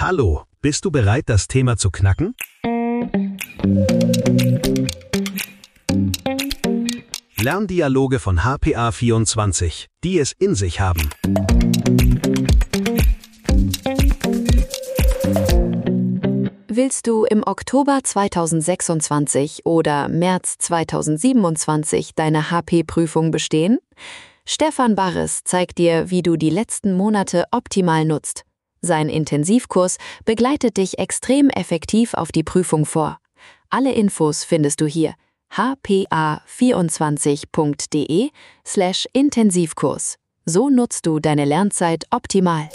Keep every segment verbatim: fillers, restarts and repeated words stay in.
Hallo, bist du bereit, das Thema zu knacken? Lerndialoge von H P A vierundzwanzig, die es in sich haben. Willst du im Oktober zweitausendsechsundzwanzig oder März zweitausendsiebenundzwanzig deine H P-Prüfung bestehen? Stefan Barres zeigt dir, wie du die letzten Monate optimal nutzt. Sein Intensivkurs begleitet dich extrem effektiv auf die Prüfung vor. Alle Infos findest du hier. h p a vierundzwanzig punkt d e slash Intensivkurs. So nutzt du deine Lernzeit optimal.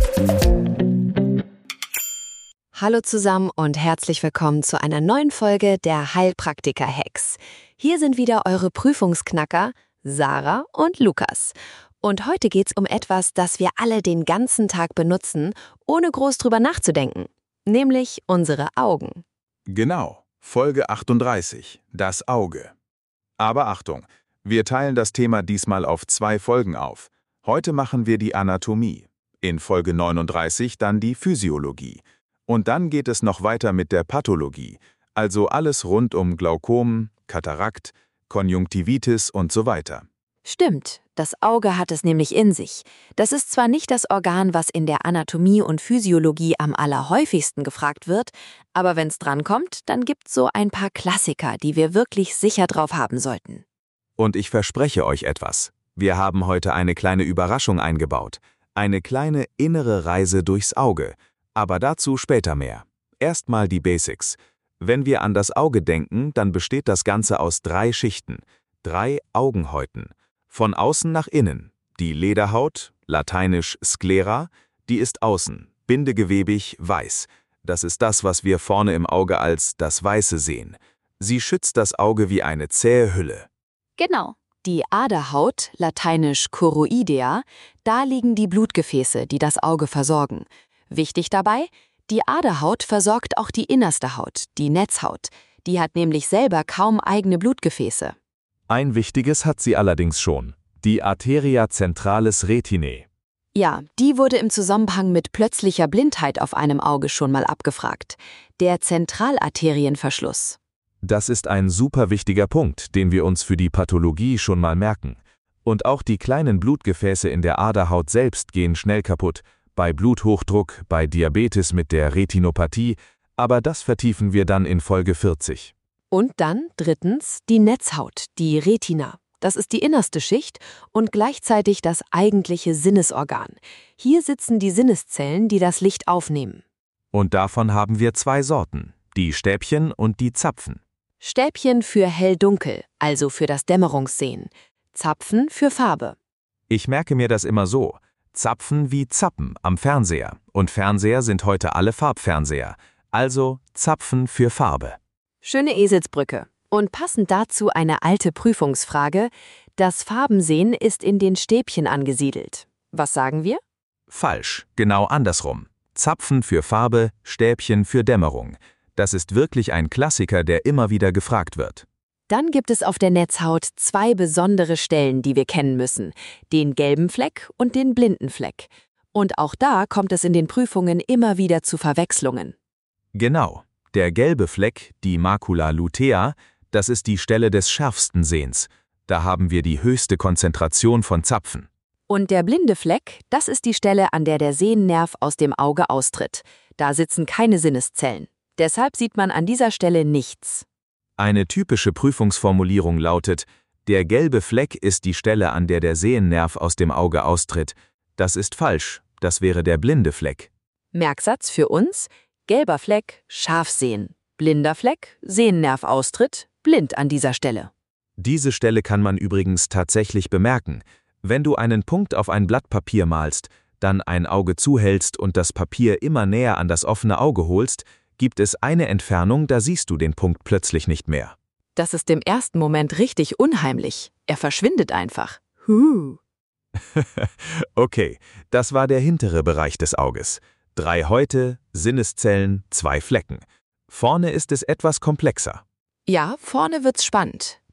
Hallo zusammen und herzlich willkommen zu einer neuen Folge der Heilpraktiker-Hacks. Hier sind wieder eure Prüfungsknacker, Sarah und Lukas. Und heute geht's um etwas, das wir alle den ganzen Tag benutzen, ohne groß drüber nachzudenken, nämlich unsere Augen. Genau, Folge achtunddreißig, das Auge. Aber Achtung, wir teilen das Thema diesmal auf zwei Folgen auf. Heute machen wir die Anatomie, in Folge neununddreißig dann die Physiologie. Und dann geht es noch weiter mit der Pathologie, also alles rund um Glaukom, Katarakt, Konjunktivitis und so weiter. Stimmt, das Auge hat es nämlich in sich. Das ist zwar nicht das Organ, was in der Anatomie und Physiologie am allerhäufigsten gefragt wird, aber wenn es drankommt, dann gibt's so ein paar Klassiker, die wir wirklich sicher drauf haben sollten. Und ich verspreche euch etwas. Wir haben heute eine kleine Überraschung eingebaut. Eine kleine innere Reise durchs Auge. Aber dazu später mehr. Erstmal die Basics. Wenn wir an das Auge denken, dann besteht das Ganze aus drei Schichten. Drei Augenhäuten. Von außen nach innen. Die Lederhaut, lateinisch Sclera, die ist außen, bindegewebig, weiß. Das ist das, was wir vorne im Auge als das Weiße sehen. Sie schützt das Auge wie eine zähe Hülle. Genau. Die Aderhaut, lateinisch Choroidea, da liegen die Blutgefäße, die das Auge versorgen. Wichtig dabei, die Aderhaut versorgt auch die innerste Haut, die Netzhaut. Die hat nämlich selber kaum eigene Blutgefäße. Ein wichtiges hat sie allerdings schon, die Arteria centralis retinae. Ja, die wurde im Zusammenhang mit plötzlicher Blindheit auf einem Auge schon mal abgefragt. Der Zentralarterienverschluss. Das ist ein super wichtiger Punkt, den wir uns für die Pathologie schon mal merken. Und auch die kleinen Blutgefäße in der Aderhaut selbst gehen schnell kaputt, bei Bluthochdruck, bei Diabetes mit der Retinopathie, aber das vertiefen wir dann in Folge vierzig. Und dann drittens die Netzhaut, die Retina. Das ist die innerste Schicht und gleichzeitig das eigentliche Sinnesorgan. Hier sitzen die Sinneszellen, die das Licht aufnehmen. Und davon haben wir zwei Sorten, die Stäbchen und die Zapfen. Stäbchen für hell-dunkel, also für das Dämmerungssehen. Zapfen für Farbe. Ich merke mir das immer so. Zapfen wie Zappen am Fernseher. Und Fernseher sind heute alle Farbfernseher. Also Zapfen für Farbe. Schöne Eselsbrücke. Und passend dazu eine alte Prüfungsfrage. Das Farbensehen ist in den Stäbchen angesiedelt. Was sagen wir? Falsch, genau andersrum. Zapfen für Farbe, Stäbchen für Dämmerung. Das ist wirklich ein Klassiker, der immer wieder gefragt wird. Dann gibt es auf der Netzhaut zwei besondere Stellen, die wir kennen müssen. Den gelben Fleck und den blinden Fleck. Und auch da kommt es in den Prüfungen immer wieder zu Verwechslungen. Genau. Der gelbe Fleck, die Macula lutea, das ist die Stelle des schärfsten Sehens. Da haben wir die höchste Konzentration von Zapfen. Und der blinde Fleck, das ist die Stelle, an der der Sehnerv aus dem Auge austritt. Da sitzen keine Sinneszellen. Deshalb sieht man an dieser Stelle nichts. Eine typische Prüfungsformulierung lautet, der gelbe Fleck ist die Stelle, an der der Sehnerv aus dem Auge austritt. Das ist falsch, das wäre der blinde Fleck. Merksatz für uns: gelber Fleck, scharf sehen. Blinder Fleck, Sehnerv austritt, blind an dieser Stelle. Diese Stelle kann man übrigens tatsächlich bemerken. Wenn du einen Punkt auf ein Blatt Papier malst, dann ein Auge zuhältst und das Papier immer näher an das offene Auge holst, gibt es eine Entfernung, da siehst du den Punkt plötzlich nicht mehr. Das ist im ersten Moment richtig unheimlich. Er verschwindet einfach. Huh. Okay, das war der hintere Bereich des Auges. Drei Häute, Sinneszellen, zwei Flecken. Vorne ist es etwas komplexer. Ja, vorne wird's spannend.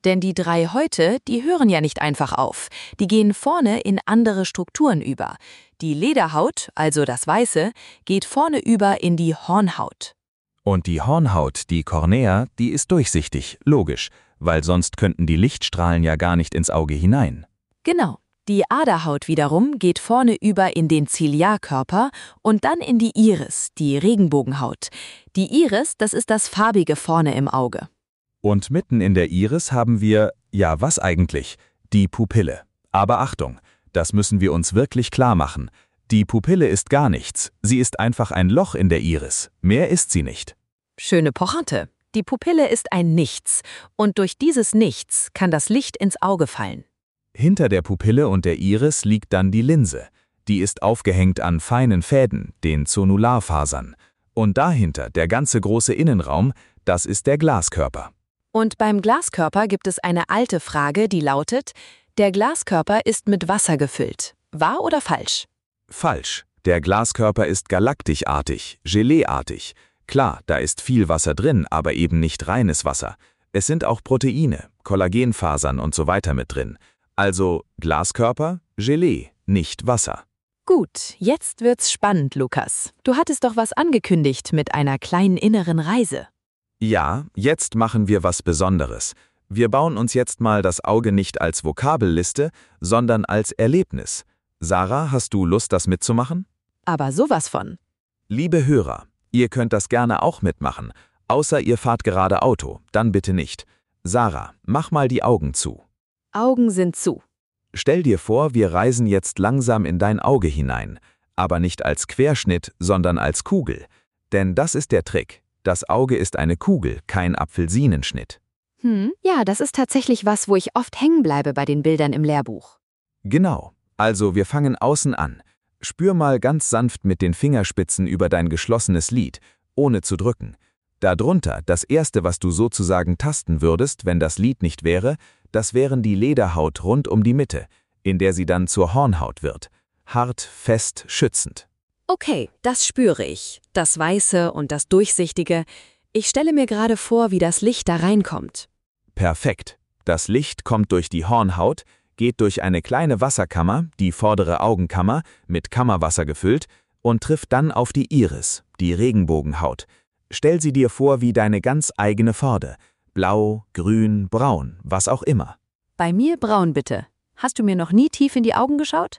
Denn die drei Häute, die hören ja nicht einfach auf. Die gehen vorne in andere Strukturen über. Die Lederhaut, also das Weiße, geht vorne über in die Hornhaut. Und die Hornhaut, die Cornea, die ist durchsichtig, logisch, weil sonst könnten die Lichtstrahlen ja gar nicht ins Auge hinein. Genau. Die Aderhaut wiederum geht vorne über in den Ziliarkörper und dann in die Iris, die Regenbogenhaut. Die Iris, das ist das Farbige vorne im Auge. Und mitten in der Iris haben wir, ja was eigentlich, die Pupille. Aber Achtung, das müssen wir uns wirklich klar machen. Die Pupille ist gar nichts, sie ist einfach ein Loch in der Iris. Mehr ist sie nicht. Schöne Pointe. Die Pupille ist ein Nichts und durch dieses Nichts kann das Licht ins Auge fallen. Hinter der Pupille und der Iris liegt dann die Linse. Die ist aufgehängt an feinen Fäden, den Zonularfasern. Und dahinter der ganze große Innenraum, das ist der Glaskörper. Und beim Glaskörper gibt es eine alte Frage, die lautet: Der Glaskörper ist mit Wasser gefüllt. Wahr oder falsch? Falsch. Der Glaskörper ist galaktikartig, geleeartig. Klar, da ist viel Wasser drin, aber eben nicht reines Wasser. Es sind auch Proteine, Kollagenfasern und so weiter mit drin. Also Glaskörper, Gelee, nicht Wasser. Gut, jetzt wird's spannend, Lukas. Du hattest doch was angekündigt mit einer kleinen inneren Reise. Ja, jetzt machen wir was Besonderes. Wir bauen uns jetzt mal das Auge nicht als Vokabelliste, sondern als Erlebnis. Sarah, hast du Lust, das mitzumachen? Aber sowas von. Liebe Hörer, ihr könnt das gerne auch mitmachen, außer ihr fahrt gerade Auto, dann bitte nicht. Sarah, mach mal die Augen zu. Augen sind zu. Stell dir vor, wir reisen jetzt langsam in dein Auge hinein, aber nicht als Querschnitt, sondern als Kugel. Denn das ist der Trick. Das Auge ist eine Kugel, kein Apfelsinenschnitt. Hm, ja, das ist tatsächlich was, wo ich oft hängen bleibe bei den Bildern im Lehrbuch. Genau. Also wir fangen außen an. Spür mal ganz sanft mit den Fingerspitzen über dein geschlossenes Lid, ohne zu drücken. Darunter, das Erste, was du sozusagen tasten würdest, wenn das Lid nicht wäre, das wären die Lederhaut rund um die Mitte, in der sie dann zur Hornhaut wird. Hart, fest, schützend. Okay, das spüre ich. Das Weiße und das Durchsichtige. Ich stelle mir gerade vor, wie das Licht da reinkommt. Perfekt. Das Licht kommt durch die Hornhaut, geht durch eine kleine Wasserkammer, die vordere Augenkammer, mit Kammerwasser gefüllt, und trifft dann auf die Iris, die Regenbogenhaut. Stell sie dir vor wie deine ganz eigene Pforte. Blau, grün, braun, was auch immer. Bei mir braun bitte. Hast du mir noch nie tief in die Augen geschaut?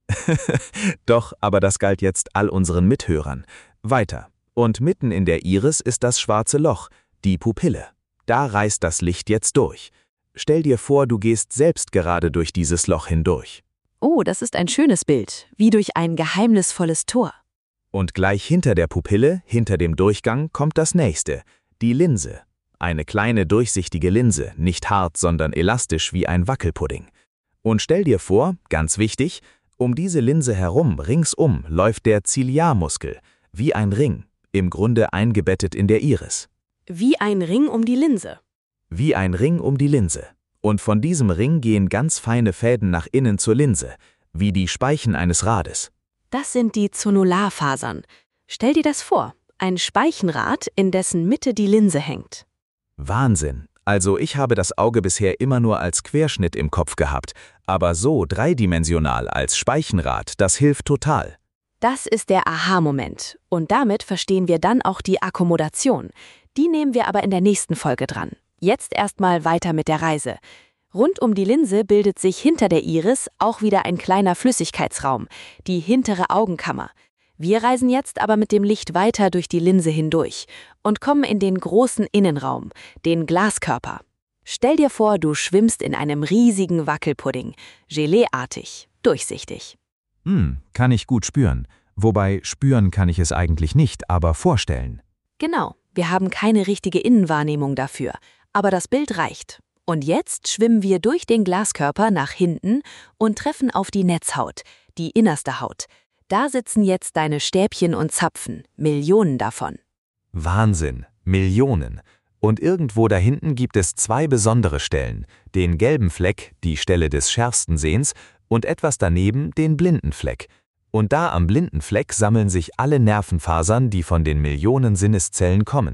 Doch, aber das galt jetzt all unseren Mithörern. Weiter. Und mitten in der Iris ist das schwarze Loch, die Pupille. Da reißt das Licht jetzt durch. Stell dir vor, du gehst selbst gerade durch dieses Loch hindurch. Oh, das ist ein schönes Bild, wie durch ein geheimnisvolles Tor. Und gleich hinter der Pupille, hinter dem Durchgang, kommt das nächste, die Linse. Eine kleine durchsichtige Linse, nicht hart, sondern elastisch wie ein Wackelpudding. Und stell dir vor, ganz wichtig, um diese Linse herum, ringsum, läuft der Ziliarmuskel, wie ein Ring, im Grunde eingebettet in der Iris. Wie ein Ring um die Linse. Wie ein Ring um die Linse. Und von diesem Ring gehen ganz feine Fäden nach innen zur Linse, wie die Speichen eines Rades. Das sind die Zonularfasern. Stell dir das vor, ein Speichenrad, in dessen Mitte die Linse hängt. Wahnsinn. Also ich habe das Auge bisher immer nur als Querschnitt im Kopf gehabt, aber so dreidimensional als Speichenrad, das hilft total. Das ist der Aha-Moment. Und damit verstehen wir dann auch die Akkommodation. Die nehmen wir aber in der nächsten Folge dran. Jetzt erstmal weiter mit der Reise. Rund um die Linse bildet sich hinter der Iris auch wieder ein kleiner Flüssigkeitsraum, die hintere Augenkammer. Wir reisen jetzt aber mit dem Licht weiter durch die Linse hindurch und kommen in den großen Innenraum, den Glaskörper. Stell dir vor, du schwimmst in einem riesigen Wackelpudding, geleeartig, durchsichtig. Hm, kann ich gut spüren. Wobei, spüren kann ich es eigentlich nicht, aber vorstellen. Genau, wir haben keine richtige Innenwahrnehmung dafür, aber das Bild reicht. Und jetzt schwimmen wir durch den Glaskörper nach hinten und treffen auf die Netzhaut, die innerste Haut. Da sitzen jetzt deine Stäbchen und Zapfen, Millionen davon. Wahnsinn, Millionen. Und irgendwo da hinten gibt es zwei besondere Stellen, den gelben Fleck, die Stelle des schärfsten Sehens, und etwas daneben den blinden Fleck. Und da am blinden Fleck sammeln sich alle Nervenfasern, die von den Millionen Sinneszellen kommen.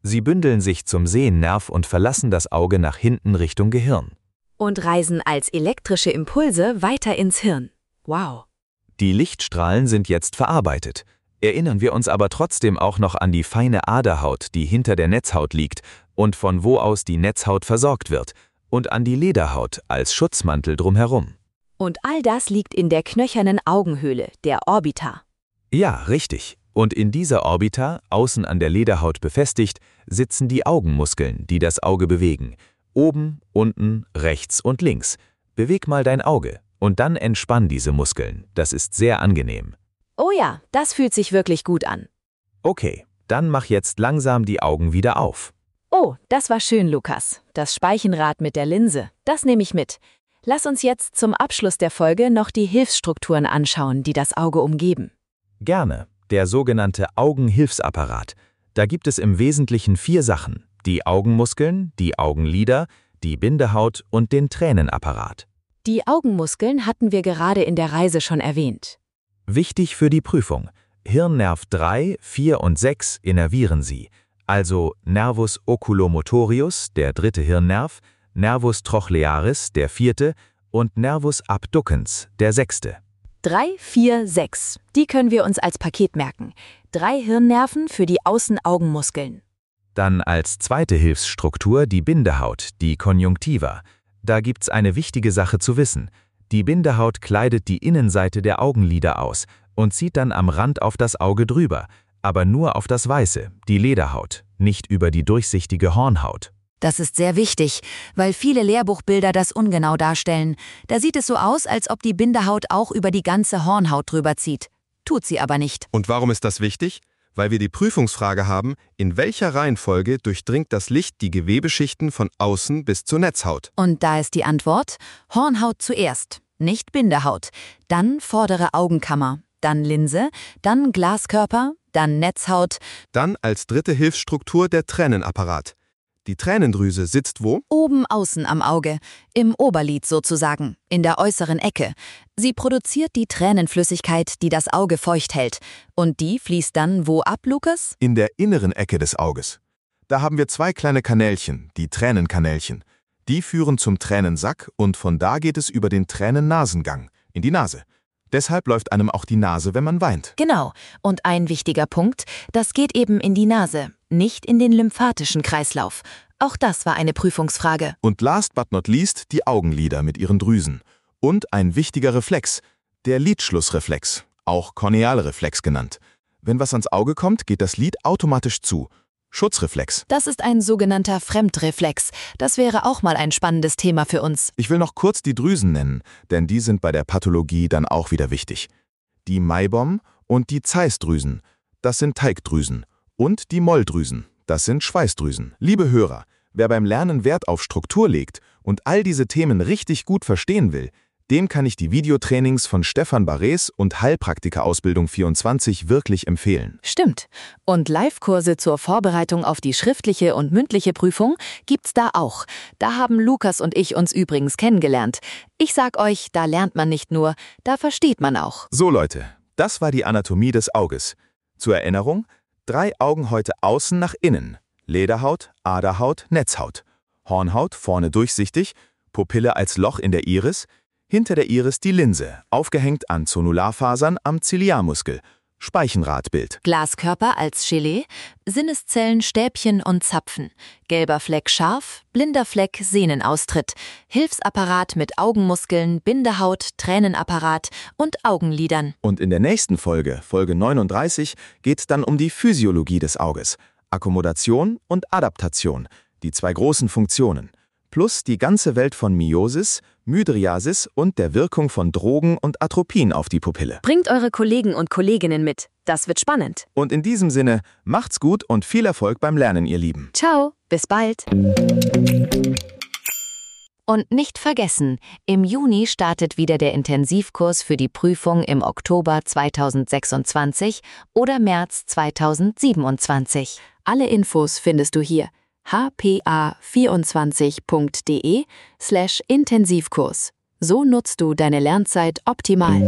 Sie bündeln sich zum Sehnerv und verlassen das Auge nach hinten Richtung Gehirn. Und reisen als elektrische Impulse weiter ins Hirn. Wow. Die Lichtstrahlen sind jetzt verarbeitet. Erinnern wir uns aber trotzdem auch noch an die feine Aderhaut, die hinter der Netzhaut liegt und von wo aus die Netzhaut versorgt wird, und an die Lederhaut als Schutzmantel drumherum. Und all das liegt in der knöchernen Augenhöhle, der Orbita. Ja, richtig. Und in dieser Orbita, außen an der Lederhaut befestigt, sitzen die Augenmuskeln, die das Auge bewegen. Oben, unten, rechts und links. Beweg mal dein Auge und dann entspann diese Muskeln. Das ist sehr angenehm. Oh ja, das fühlt sich wirklich gut an. Okay, dann mach jetzt langsam die Augen wieder auf. Oh, das war schön, Lukas. Das Speichenrad mit der Linse, das nehme ich mit. Lass uns jetzt zum Abschluss der Folge noch die Hilfsstrukturen anschauen, die das Auge umgeben. Gerne. Der sogenannte Augenhilfsapparat. Da gibt es im Wesentlichen vier Sachen: die Augenmuskeln, die Augenlider, die Bindehaut und den Tränenapparat. Die Augenmuskeln hatten wir gerade in der Reise schon erwähnt. Wichtig für die Prüfung: Hirnnerv drei, vier und sechs innervieren sie, also Nervus oculomotorius, der dritte Hirnnerv, Nervus trochlearis, der vierte, und Nervus abducens, der sechste. drei, vier, sechs. Die können wir uns als Paket merken. Drei Hirnnerven für die Außenaugenmuskeln. Dann als zweite Hilfsstruktur die Bindehaut, die Konjunktiva. Da gibt's eine wichtige Sache zu wissen. Die Bindehaut kleidet die Innenseite der Augenlider aus und zieht dann am Rand auf das Auge drüber, aber nur auf das Weiße, die Lederhaut, nicht über die durchsichtige Hornhaut. Das ist sehr wichtig, weil viele Lehrbuchbilder das ungenau darstellen. Da sieht es so aus, als ob die Bindehaut auch über die ganze Hornhaut drüber zieht. Tut sie aber nicht. Und warum ist das wichtig? Weil wir die Prüfungsfrage haben, in welcher Reihenfolge durchdringt das Licht die Gewebeschichten von außen bis zur Netzhaut? Und da ist die Antwort: Hornhaut zuerst, nicht Bindehaut. Dann vordere Augenkammer, dann Linse, dann Glaskörper, dann Netzhaut. Dann als dritte Hilfsstruktur der Tränenapparat. Die Tränendrüse sitzt wo? Oben außen am Auge, im Oberlid sozusagen, in der äußeren Ecke. Sie produziert die Tränenflüssigkeit, die das Auge feucht hält. Und die fließt dann wo ab, Lukas? In der inneren Ecke des Auges. Da haben wir zwei kleine Kanälchen, die Tränenkanälchen. Die führen zum Tränensack und von da geht es über den Tränennasengang in die Nase. Deshalb läuft einem auch die Nase, wenn man weint. Genau. Und ein wichtiger Punkt, das geht eben in die Nase, nicht in den lymphatischen Kreislauf. Auch das war eine Prüfungsfrage. Und last but not least die Augenlider mit ihren Drüsen. Und ein wichtiger Reflex, der Lidschlussreflex, auch Kornealreflex genannt. Wenn was ans Auge kommt, geht das Lid automatisch zu. Schutzreflex. Das ist ein sogenannter Fremdreflex. Das wäre auch mal ein spannendes Thema für uns. Ich will noch kurz die Drüsen nennen, denn die sind bei der Pathologie dann auch wieder wichtig. Die Meibom und die Zeiss-Drüsen, das sind Teigdrüsen. Und die Molldrüsen, das sind Schweißdrüsen. Liebe Hörer, wer beim Lernen Wert auf Struktur legt und all diese Themen richtig gut verstehen will, dem kann ich die Videotrainings von Stefan Barres und Heilpraktiker-Ausbildung vierundzwanzig wirklich empfehlen. Stimmt. Und Live-Kurse zur Vorbereitung auf die schriftliche und mündliche Prüfung gibt's da auch. Da haben Lukas und ich uns übrigens kennengelernt. Ich sag euch, da lernt man nicht nur, da versteht man auch. So Leute, das war die Anatomie des Auges. Zur Erinnerung: drei Augenhäute außen nach innen. Lederhaut, Aderhaut, Netzhaut. Hornhaut vorne durchsichtig, Pupille als Loch in der Iris, hinter der Iris die Linse, aufgehängt an Zonularfasern am Ziliarmuskel. Speichenradbild. Glaskörper als Gelee, Sinneszellen, Stäbchen und Zapfen. Gelber Fleck scharf, blinder Fleck Sehnenaustritt. Hilfsapparat mit Augenmuskeln, Bindehaut, Tränenapparat und Augenlidern. Und in der nächsten Folge, Folge neununddreißig, geht es dann um die Physiologie des Auges. Akkommodation und Adaptation, die zwei großen Funktionen. Plus die ganze Welt von Miosis, Mydriasis und der Wirkung von Drogen und Atropin auf die Pupille. Bringt eure Kollegen und Kolleginnen mit. Das wird spannend. Und in diesem Sinne, macht's gut und viel Erfolg beim Lernen, ihr Lieben. Ciao, bis bald. Und nicht vergessen, im Juni startet wieder der Intensivkurs für die Prüfung im Oktober zweitausendsechsundzwanzig oder März zweitausendsiebenundzwanzig. Alle Infos findest du hier. h p a vierundzwanzig punkt d e slash Intensivkurs. So nutzt du deine Lernzeit optimal.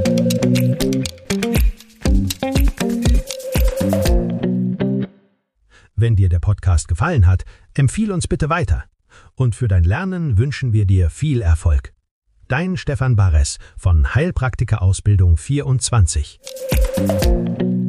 Wenn dir der Podcast gefallen hat, empfiehl uns bitte weiter. Und für dein Lernen wünschen wir dir viel Erfolg. Dein Stefan Barres von Heilpraktiker Ausbildung vierundzwanzig.